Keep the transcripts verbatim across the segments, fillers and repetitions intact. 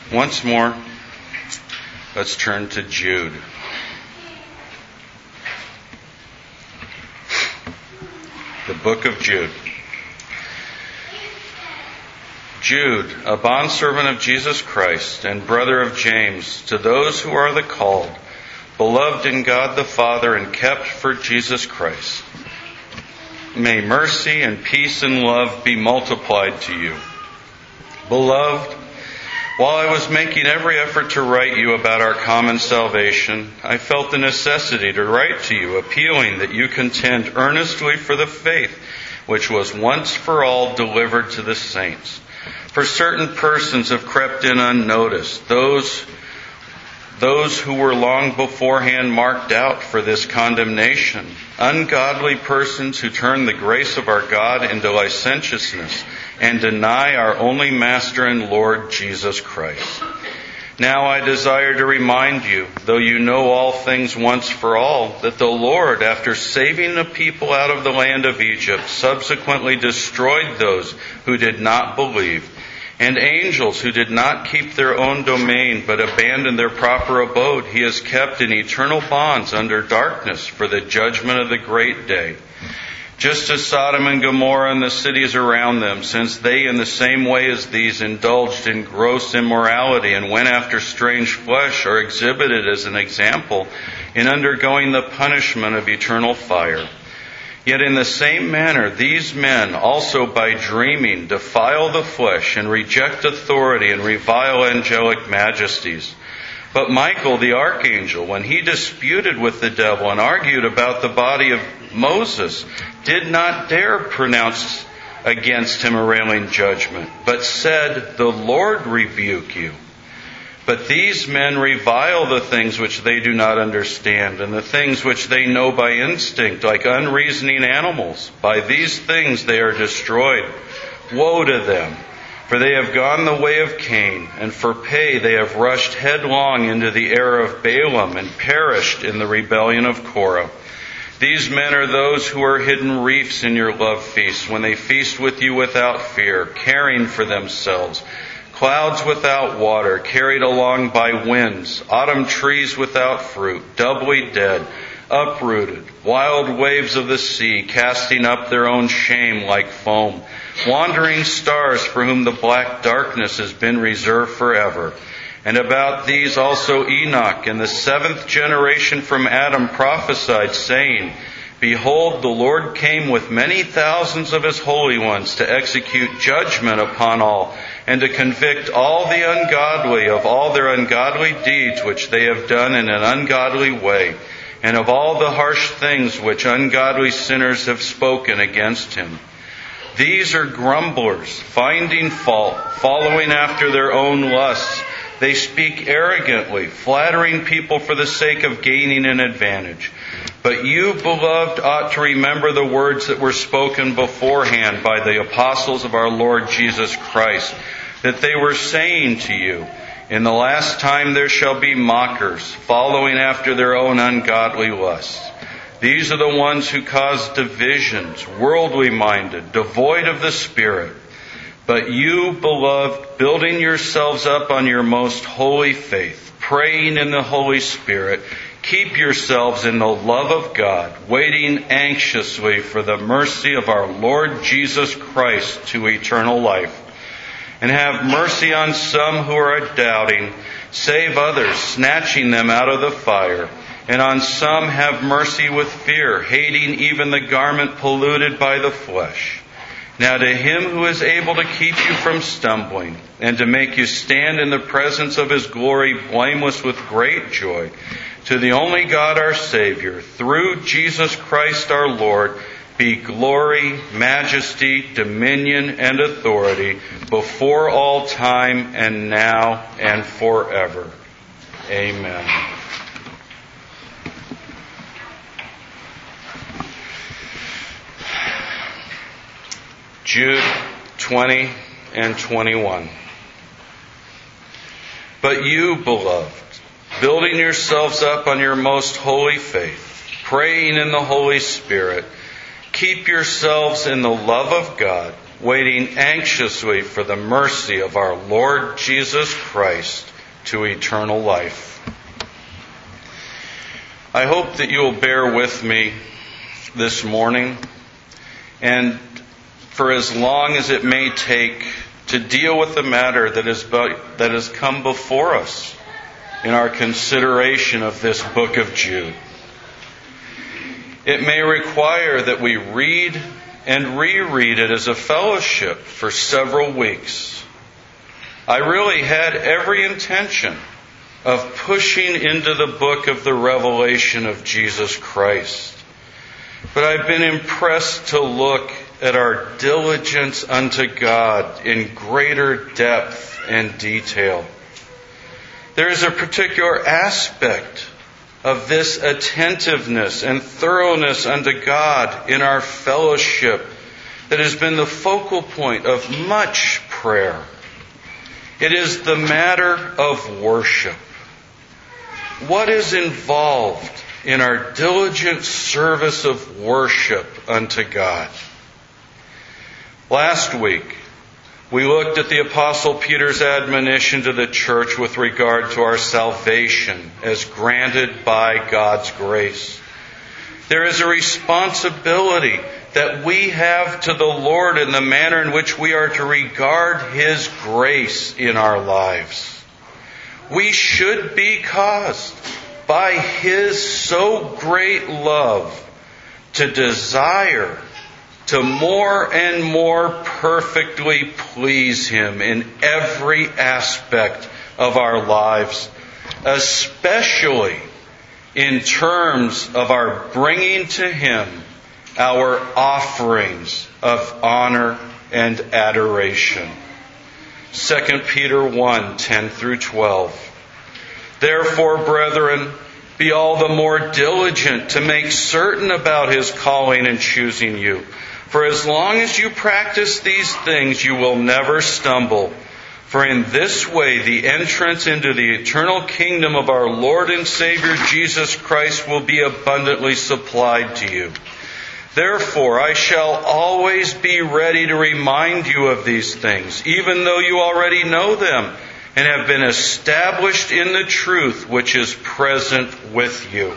Once more, let's turn to Jude. The book of Jude. Jude, a bondservant of Jesus Christ and brother of James, to those who are the called, beloved in God the Father and kept for Jesus Christ. May mercy and peace and love be multiplied to you. Beloved, while I was making every effort to write you about our common salvation, I felt the necessity to write to you, appealing that you contend earnestly for the faith which was once for all delivered to the saints. For certain persons have crept in unnoticed, those Those who were long beforehand marked out for this condemnation, ungodly persons who turn the grace of our God into licentiousness and deny our only Master and Lord Jesus Christ. Now I desire to remind you, though you know all things once for all, that the Lord, after saving the people out of the land of Egypt, subsequently destroyed those who did not believe, and angels who did not keep their own domain but abandoned their proper abode, he has kept in eternal bonds under darkness for the judgment of the great day. Just as Sodom and Gomorrah and the cities around them, since they in the same way as these indulged in gross immorality and went after strange flesh, are exhibited as an example in undergoing the punishment of eternal fire. Yet in the same manner, these men also by dreaming defile the flesh and reject authority and revile angelic majesties. But Michael the archangel, when he disputed with the devil and argued about the body of Moses, did not dare pronounce against him a railing judgment, but said, "The Lord rebuke you." But these men revile the things which they do not understand, and the things which they know by instinct, like unreasoning animals. By these things they are destroyed. Woe to them! For they have gone the way of Cain, and for pay they have rushed headlong into the error of Balaam, and perished in the rebellion of Korah. These men are those who are hidden reefs in your love feasts, when they feast with you without fear, caring for themselves. Clouds without water, carried along by winds, autumn trees without fruit, doubly dead, uprooted, wild waves of the sea, casting up their own shame like foam, wandering stars for whom the black darkness has been reserved forever. And about these also Enoch in the seventh generation from Adam prophesied, saying, "Behold, the Lord came with many thousands of his holy ones to execute judgment upon all, and to convict all the ungodly of all their ungodly deeds which they have done in an ungodly way, and of all the harsh things which ungodly sinners have spoken against him. These are grumblers, finding fault, following after their own lusts. They speak arrogantly, flattering people for the sake of gaining an advantage. But you, beloved, ought to remember the words that were spoken beforehand by the apostles of our Lord Jesus Christ, that they were saying to you, in the last time there shall be mockers, following after their own ungodly lusts. These are the ones who cause divisions, worldly minded, devoid of the Spirit. But you, beloved, building yourselves up on your most holy faith, praying in the Holy Spirit, keep yourselves in the love of God, waiting anxiously for the mercy of our Lord Jesus Christ to eternal life. And have mercy on some who are doubting, save others, snatching them out of the fire. And on some have mercy with fear, hating even the garment polluted by the flesh. Now to him who is able to keep you from stumbling, and to make you stand in the presence of his glory blameless with great joy, to the only God our Savior, through Jesus Christ our Lord, be glory, majesty, dominion, and authority before all time and now and forever. Amen. Jude twenty and twenty-one. But you, beloved, building yourselves up on your most holy faith, praying in the Holy Spirit, keep yourselves in the love of God, waiting anxiously for the mercy of our Lord Jesus Christ to eternal life. I hope that you will bear with me this morning, and for as long as it may take, to deal with the matter that is that has come before us in our consideration of this book of Jude. It may require that we read and reread it as a fellowship for several weeks. I really had every intention of pushing into the book of the revelation of Jesus Christ. But I've been impressed to look at our diligence unto God in greater depth and detail. There is a particular aspect of this attentiveness and thoroughness unto God in our fellowship that has been the focal point of much prayer. It is the matter of worship. What is involved in our diligent service of worship unto God? Last week, we looked at the Apostle Peter's admonition to the church with regard to our salvation as granted by God's grace. There is a responsibility that we have to the Lord in the manner in which we are to regard His grace in our lives. We should be caused by His so great love to desire to more and more perfectly please Him in every aspect of our lives, especially in terms of our bringing to Him our offerings of honor and adoration. Second Peter one, ten through twelve. Therefore, brethren, be all the more diligent to make certain about His calling and choosing you. For as long as you practice these things, you will never stumble. For in this way, the entrance into the eternal kingdom of our Lord and Savior Jesus Christ will be abundantly supplied to you. Therefore, I shall always be ready to remind you of these things, even though you already know them and have been established in the truth which is present with you.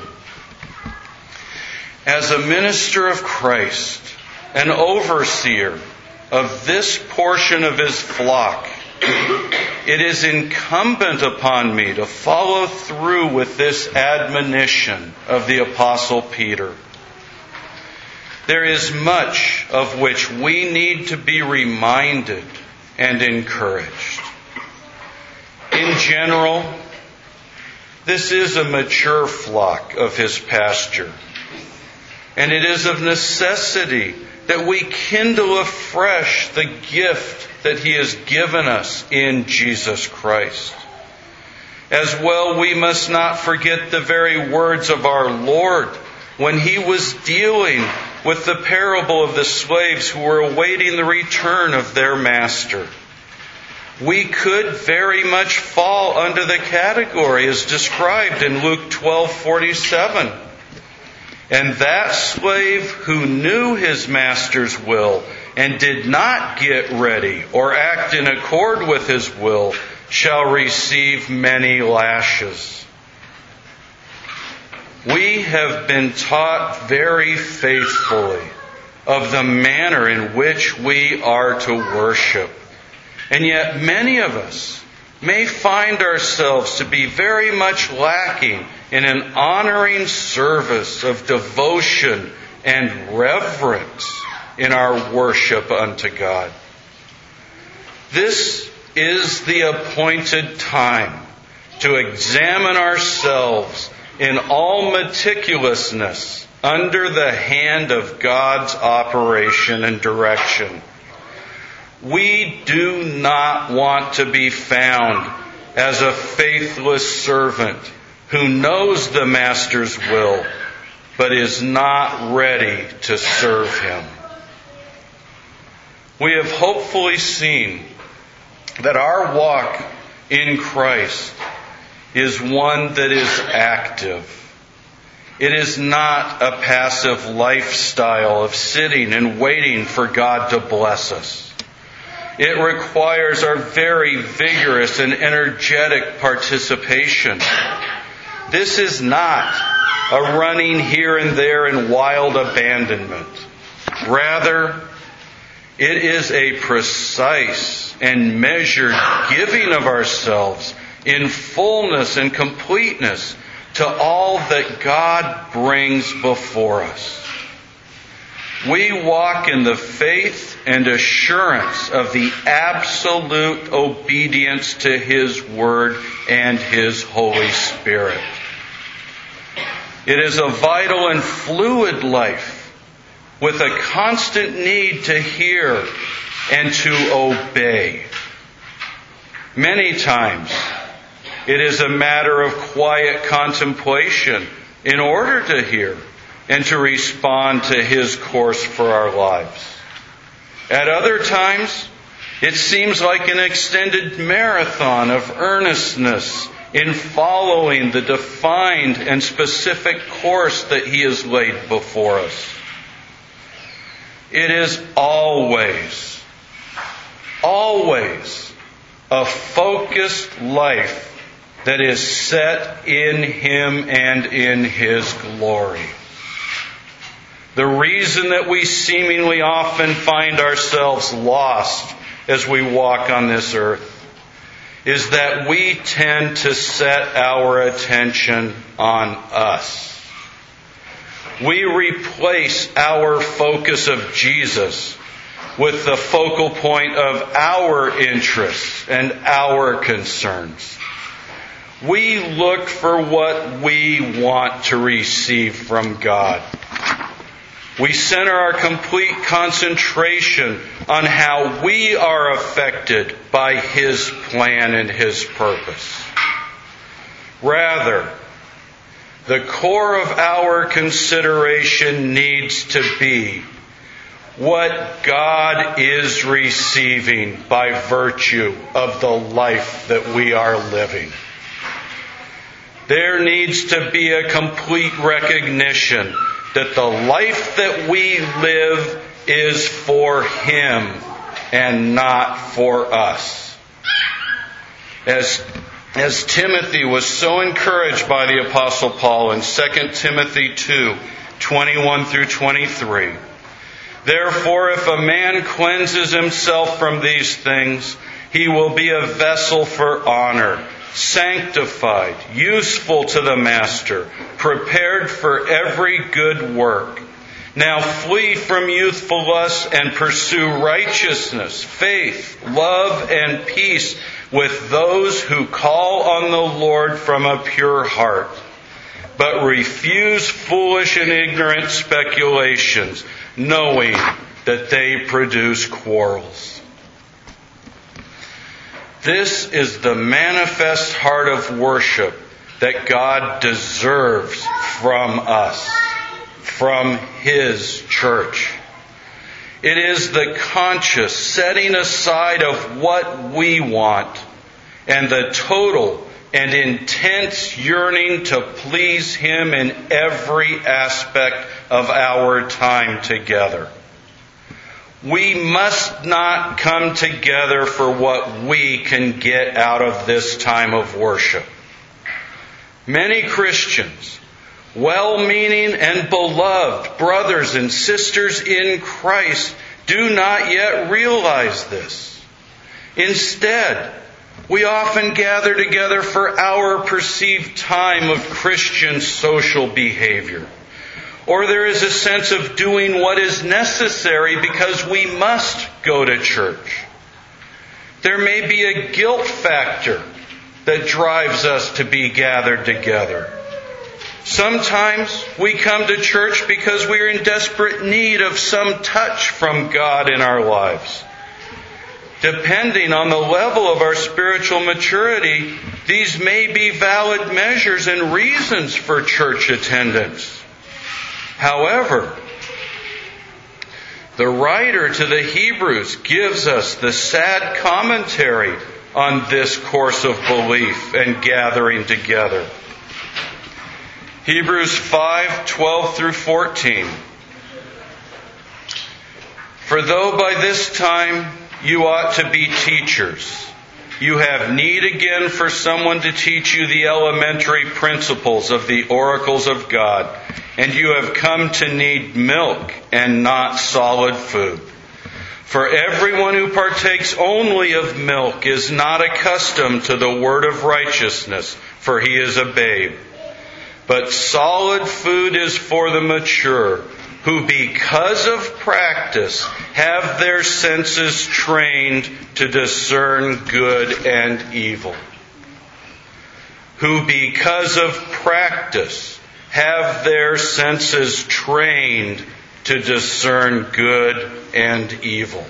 As a minister of Christ, an overseer of this portion of His flock, it is incumbent upon me to follow through with this admonition of the Apostle Peter. There is much of which we need to be reminded and encouraged. In general, this is a mature flock of His pasture, and it is of necessity that we kindle afresh the gift that He has given us in Jesus Christ. As well, we must not forget the very words of our Lord when He was dealing with the parable of the slaves who were awaiting the return of their master. We could very much fall under the category as described in Luke twelve forty-seven. And that slave who knew his master's will and did not get ready or act in accord with his will shall receive many lashes. We have been taught very faithfully of the manner in which we are to worship. And yet many of us may find ourselves to be very much lacking in an honoring service of devotion and reverence in our worship unto God. This is the appointed time to examine ourselves in all meticulousness under the hand of God's operation and direction. We do not want to be found as a faithless servant who knows the master's will, but is not ready to serve him. We have hopefully seen that our walk in Christ is one that is active. It is not a passive lifestyle of sitting and waiting for God to bless us. It requires our very vigorous and energetic participation. This is not a running here and there in wild abandonment. Rather, it is a precise and measured giving of ourselves in fullness and completeness to all that God brings before us. We walk in the faith and assurance of the absolute obedience to His Word and His Holy Spirit. It is a vital and fluid life with a constant need to hear and to obey. Many times, it is a matter of quiet contemplation in order to hear and to respond to His course for our lives. At other times, it seems like an extended marathon of earnestness in following the defined and specific course that He has laid before us. It is always, always a focused life that is set in Him and in His glory. The reason that we seemingly often find ourselves lost as we walk on this earth is that we tend to set our attention on us. We replace our focus of Jesus with the focal point of our interests and our concerns. We look for what we want to receive from God. We center our complete concentration on how we are affected by His plan and His purpose. Rather, the core of our consideration needs to be what God is receiving by virtue of the life that we are living. There needs to be a complete recognition that the life that we live is for Him and not for us. As, as Timothy was so encouraged by the Apostle Paul in Second Timothy two, twenty-one through twenty-three, therefore, if a man cleanses himself from these things, he will be a vessel for honor, sanctified, useful to the master, prepared for every good work. Now flee from youthful lusts and pursue righteousness, faith, love, and peace with those who call on the Lord from a pure heart. But refuse foolish and ignorant speculations, knowing that they produce quarrels. This is the manifest heart of worship that God deserves from us, from His church. It is the conscious setting aside of what we want and the total and intense yearning to please Him in every aspect of our time together. We must not come together for what we can get out of this time of worship. Many Christians, well-meaning and beloved brothers and sisters in Christ, do not yet realize this. Instead, we often gather together for our perceived time of Christian social behavior. Or there is a sense of doing what is necessary because we must go to church. There may be a guilt factor that drives us to be gathered together. Sometimes we come to church because we are in desperate need of some touch from God in our lives. Depending on the level of our spiritual maturity, these may be valid measures and reasons for church attendance. However, the writer to the Hebrews gives us the sad commentary on this course of belief and gathering together. Hebrews five, twelve through fourteen. For though by this time you ought to be teachers. You have need again for someone to teach you the elementary principles of the oracles of God, and you have come to need milk and not solid food. For everyone who partakes only of milk is not accustomed to the word of righteousness, for he is a babe. But solid food is for the mature, who because of practice have their senses trained to discern good and evil. Who because of practice have their senses trained to discern good and evil.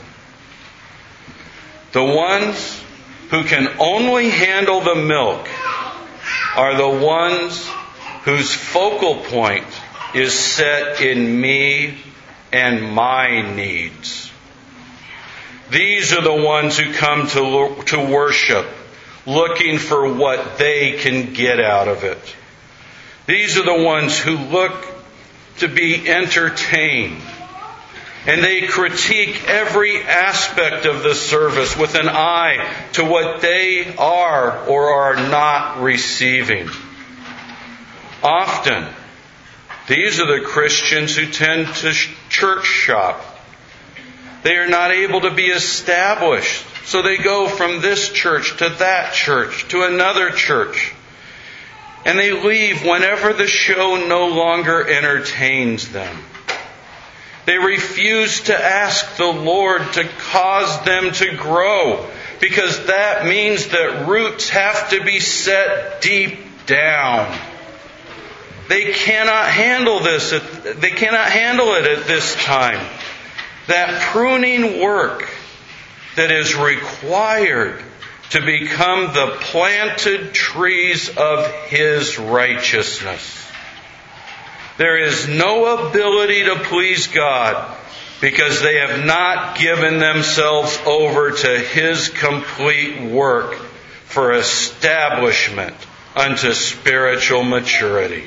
The ones who can only handle the milk are the ones whose focal point is set in me and my needs. These are the ones who come to, to worship, looking for what they can get out of it. These are the ones who look to be entertained, and they critique every aspect of the service with an eye to what they are or are not receiving. Often, these are the Christians who tend to church shop. They are not able to be established, so they go from this church to that church to another church. And they leave whenever the show no longer entertains them. They refuse to ask the Lord to cause them to grow, because that means that roots have to be set deep down. They cannot handle this. At, they cannot handle it at this time. That pruning work that is required to become the planted trees of His righteousness. There is no ability to please God because they have not given themselves over to His complete work for establishment unto spiritual maturity.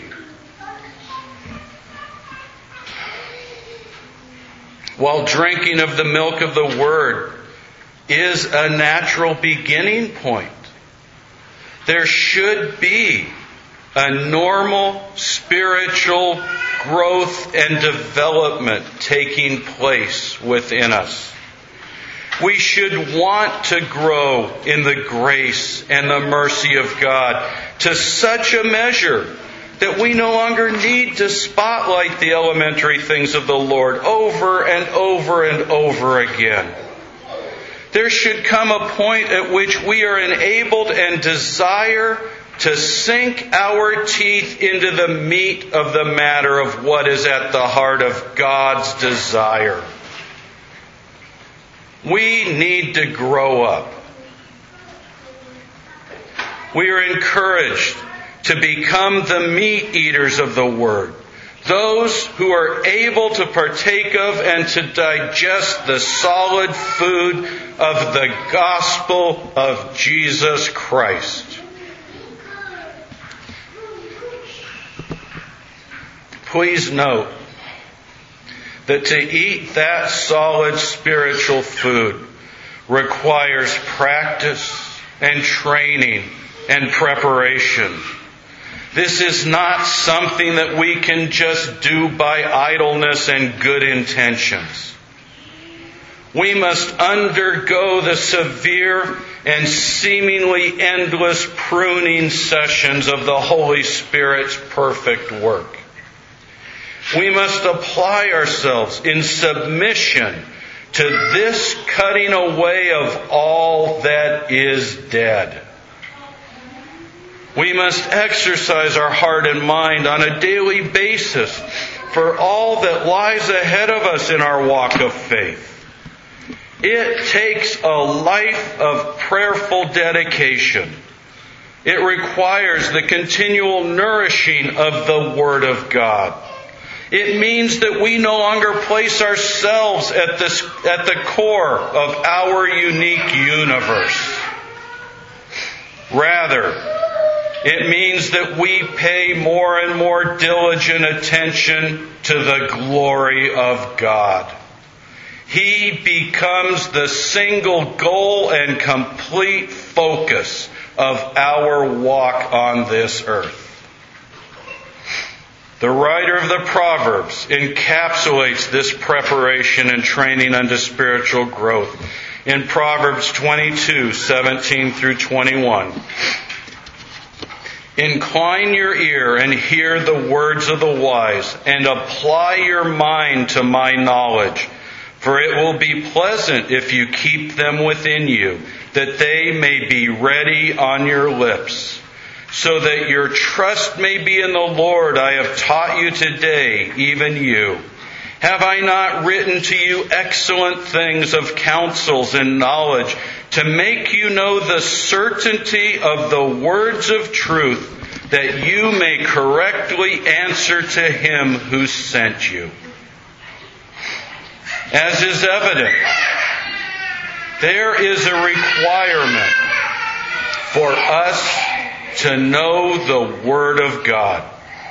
While drinking of the milk of the Word is a natural beginning point, there should be a normal spiritual growth and development taking place within us. We should want to grow in the grace and the mercy of God to such a measure that we no longer need to spotlight the elementary things of the Lord over and over and over again. There should come a point at which we are enabled and desire to sink our teeth into the meat of the matter of what is at the heart of God's desire. We need to grow up. We are encouraged to become the meat eaters of the Word. Those who are able to partake of and to digest the solid food of the gospel of Jesus Christ. Please note that to eat that solid spiritual food requires practice and training and preparation. This is not something that we can just do by idleness and good intentions. We must undergo the severe and seemingly endless pruning sessions of the Holy Spirit's perfect work. We must apply ourselves in submission to this cutting away of all that is dead. We must exercise our heart and mind on a daily basis for all that lies ahead of us in our walk of faith. It takes a life of prayerful dedication. It requires the continual nourishing of the Word of God. It means that we no longer place ourselves at this, at the core of our unique universe. Rather, it means that we pay more and more diligent attention to the glory of God. He becomes the single goal and complete focus of our walk on this earth. The writer of the Proverbs encapsulates this preparation and training unto spiritual growth in Proverbs twenty-two, seventeen through twenty-one. Incline your ear and hear the words of the wise, and apply your mind to my knowledge. For it will be pleasant if you keep them within you, that they may be ready on your lips. So that your trust may be in the Lord, I have taught you today, even you. Have I not written to you excellent things of counsels and knowledge, to make you know the certainty of the words of truth, that you may correctly answer to him who sent you? As is evident, there is a requirement for us to know the Word of God.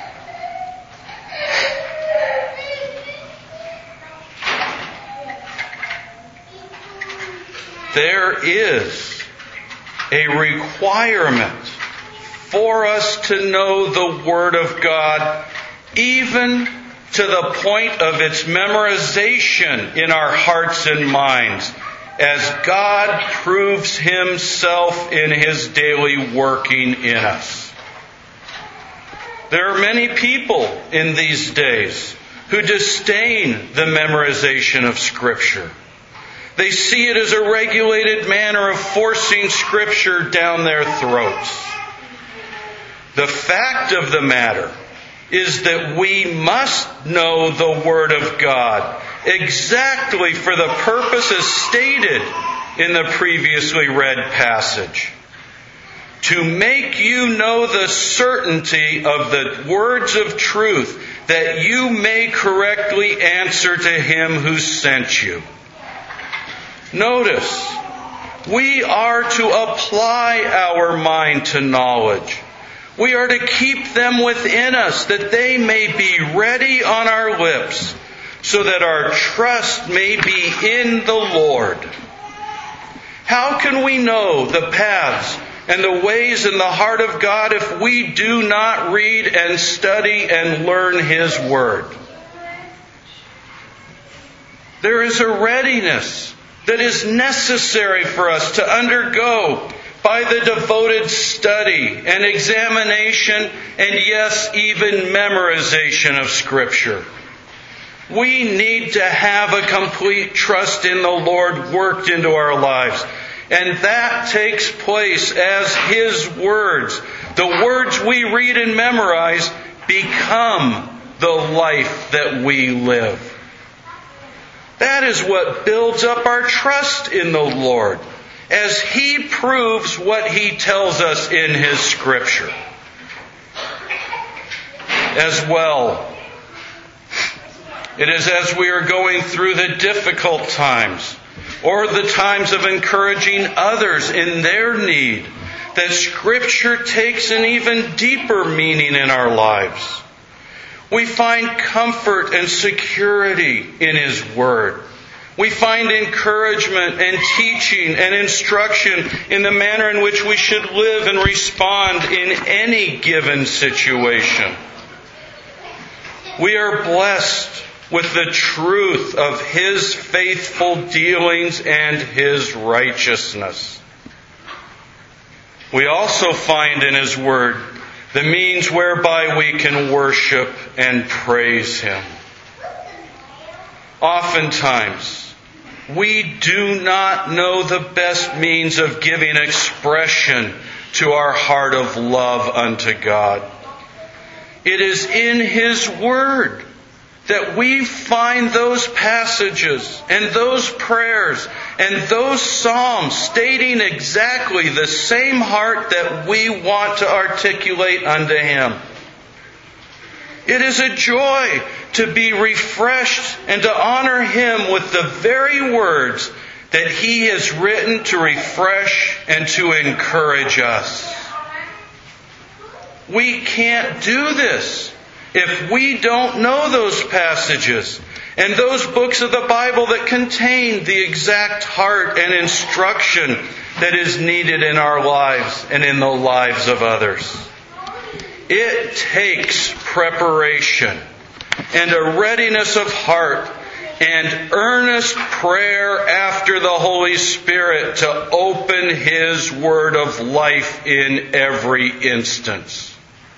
There is a requirement for us to know the Word of God, even to the point of its memorization in our hearts and minds, as God proves Himself in His daily working in us. There are many people in these days who disdain the memorization of Scripture. They see it as a regulated manner of forcing Scripture down their throats. The fact of the matter is that we must know the Word of God exactly for the purpose as stated in the previously read passage. To make you know the certainty of the words of truth, that you may correctly answer to Him who sent you. Notice, we are to apply our mind to knowledge. We are to keep them within us, that they may be ready on our lips, so that our trust may be in the Lord. How can we know the paths and the ways in the heart of God if we do not read and study and learn His Word? There is a readiness that is necessary for us to undergo by the devoted study and examination and, yes, even memorization of Scripture. We need to have a complete trust in the Lord worked into our lives. And that takes place as His words, the words we read and memorize, become the life that we live. That is what builds up our trust in the Lord, as He proves what He tells us in His Scripture. As well, it is as we are going through the difficult times, or the times of encouraging others in their need, that Scripture takes an even deeper meaning in our lives. We find comfort and security in His Word. We find encouragement and teaching and instruction in the manner in which we should live and respond in any given situation. We are blessed with the truth of His faithful dealings and His righteousness. We also find in His Word the means whereby we can worship and praise Him. Oftentimes, we do not know the best means of giving expression to our heart of love unto God. It is in His Word that we find those passages and those prayers and those psalms stating exactly the same heart that we want to articulate unto Him. It is a joy to be refreshed and to honor Him with the very words that He has written to refresh and to encourage us. We can't do this if we don't know those passages and those books of the Bible that contain the exact heart and instruction that is needed in our lives and in the lives of others. It takes preparation and a readiness of heart and earnest prayer after the Holy Spirit to open His word of life in every instance.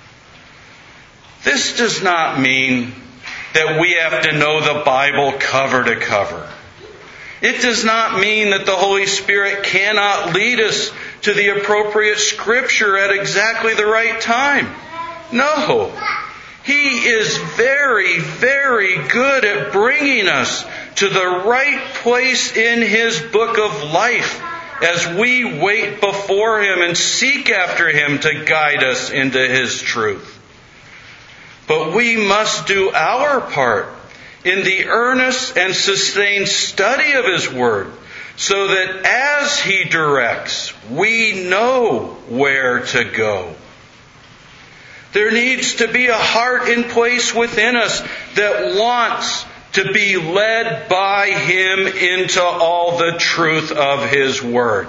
This does not mean that we have to know the Bible cover to cover. It does not mean that the Holy Spirit cannot lead us to the appropriate Scripture at exactly the right time. No. He is very, very good at bringing us to the right place in His book of life as we wait before Him and seek after Him to guide us into His truth. But we must do our part in the earnest and sustained study of His Word, so that as He directs, we know where to go. There needs to be a heart in place within us that wants to be led by Him into all the truth of His Word.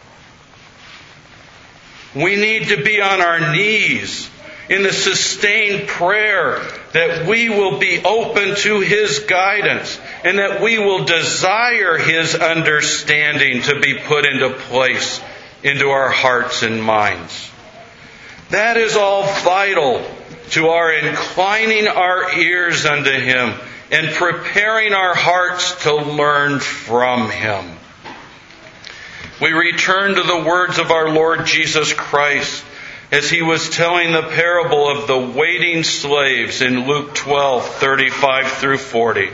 We need to be on our knees in the sustained prayer that we will be open to His guidance and that we will desire His understanding to be put into place into our hearts and minds. That is all vital to our inclining our ears unto Him and preparing our hearts to learn from Him. We return to the words of our Lord Jesus Christ as He was telling the parable of the waiting slaves in Luke twelve, thirty-five through forty.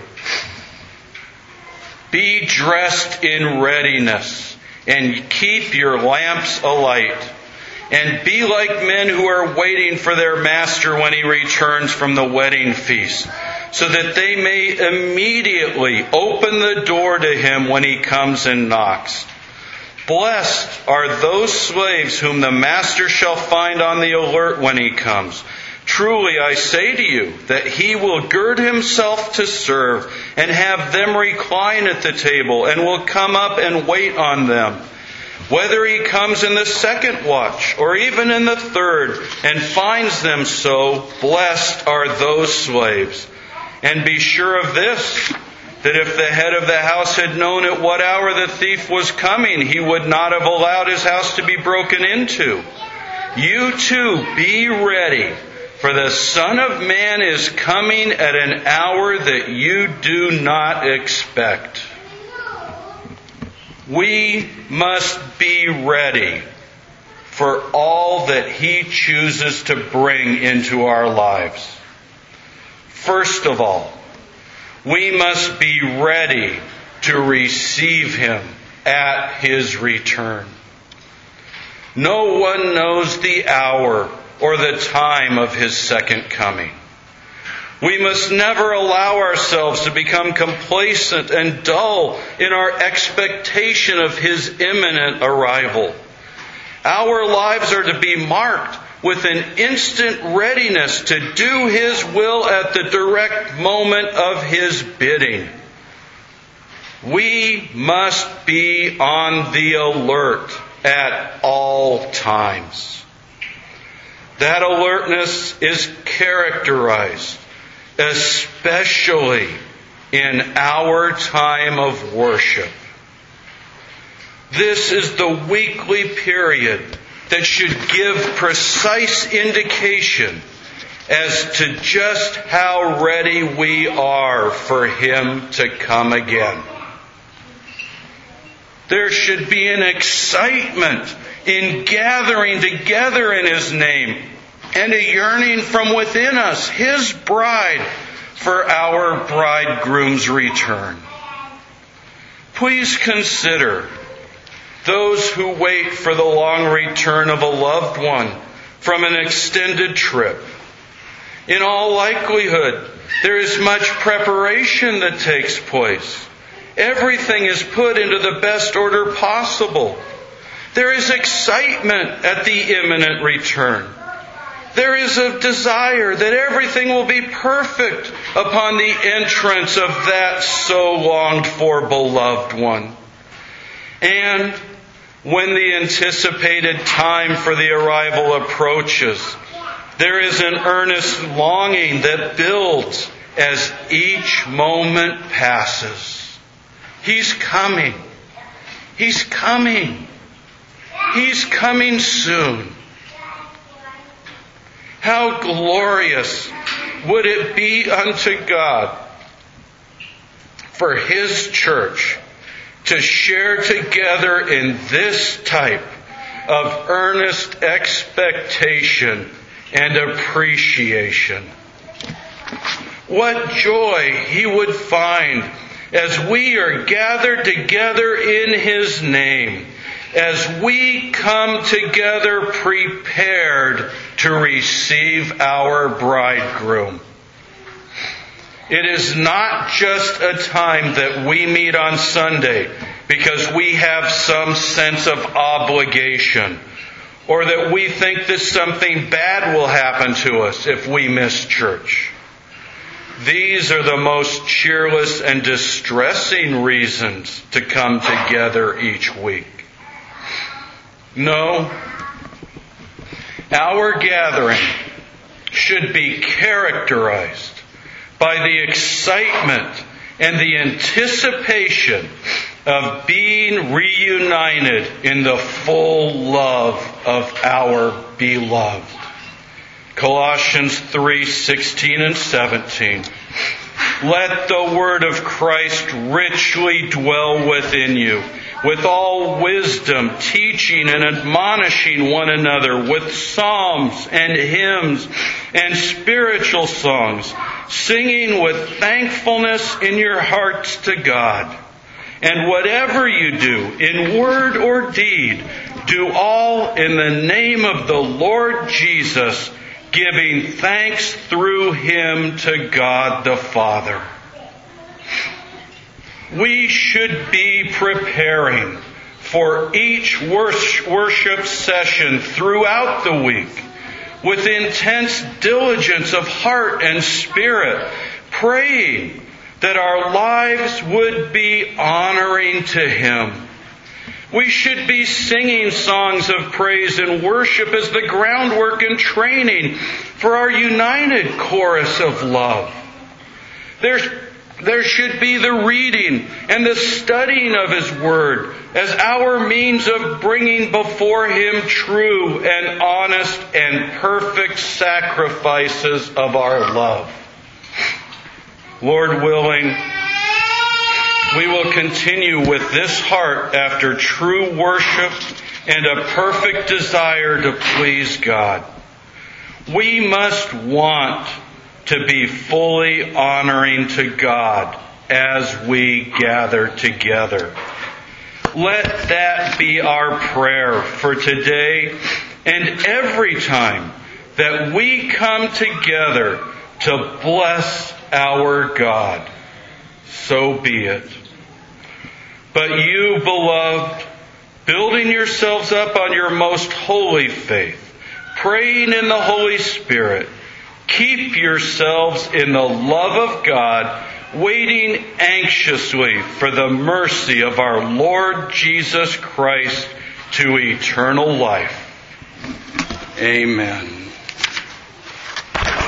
Be dressed in readiness and keep your lamps alight, and be like men who are waiting for their master when he returns from the wedding feast, so that they may immediately open the door to him when he comes and knocks. Blessed are those slaves whom the master shall find on the alert when he comes. Truly I say to you that he will gird himself to serve and have them recline at the table and will come up and wait on them. Whether he comes in the second watch or even in the third and finds them so, blessed are those slaves. And be sure of this, that if the head of the house had known at what hour the thief was coming, he would not have allowed his house to be broken into. You too be ready, for the Son of Man is coming at an hour that you do not expect. We must be ready for all that He chooses to bring into our lives. First of all, we must be ready to receive Him at His return. No one knows the hour or the time of His second coming. We must never allow ourselves to become complacent and dull in our expectation of His imminent arrival. Our lives are to be marked with an instant readiness to do His will at the direct moment of His bidding. We must be on the alert at all times. That alertness is characterized especially in our time of worship. This is the weekly period that should give precise indication as to just how ready we are for Him to come again. There should be an excitement in gathering together in His name and a yearning from within us, His bride, for our bridegroom's return. Please consider those who wait for the long return of a loved one from an extended trip. In all likelihood, there is much preparation that takes place. Everything is put into the best order possible. There is excitement at the imminent return. There is a desire that everything will be perfect upon the entrance of that so longed for beloved one. And when the anticipated time for the arrival approaches, there is an earnest longing that builds as each moment passes. He's coming. He's coming. He's coming soon. How glorious would it be unto God for His church to share together in this type of earnest expectation and appreciation. What joy He would find as we are gathered together in His name, as we come together prepared to receive our bridegroom. It is not just a time that we meet on Sunday because we have some sense of obligation, or that we think that something bad will happen to us if we miss church. These are the most cheerless and distressing reasons to come together each week. No, our gathering should be characterized by the excitement and the anticipation of being reunited in the full love of our beloved. Colossians three sixteen and seventeen. Let the word of Christ richly dwell within you, with all wisdom, teaching and admonishing one another with psalms and hymns and spiritual songs, singing with thankfulness in your hearts to God. And whatever you do, in word or deed, do all in the name of the Lord Jesus, giving thanks through Him to God the Father. We should be preparing for each worship session throughout the week with intense diligence of heart and spirit, praying that our lives would be honoring to Him. We should be singing songs of praise and worship as the groundwork and training for our united chorus of love. There's, there should be the reading and the studying of His Word as our means of bringing before Him true and honest and perfect sacrifices of our love. Lord willing, we will continue with this heart after true worship and a perfect desire to please God. We must want to be fully honoring to God as we gather together. Let that be our prayer for today and every time that we come together to bless our God. So be it. But you, beloved, building yourselves up on your most holy faith, praying in the Holy Spirit, keep yourselves in the love of God, waiting anxiously for the mercy of our Lord Jesus Christ to eternal life. Amen.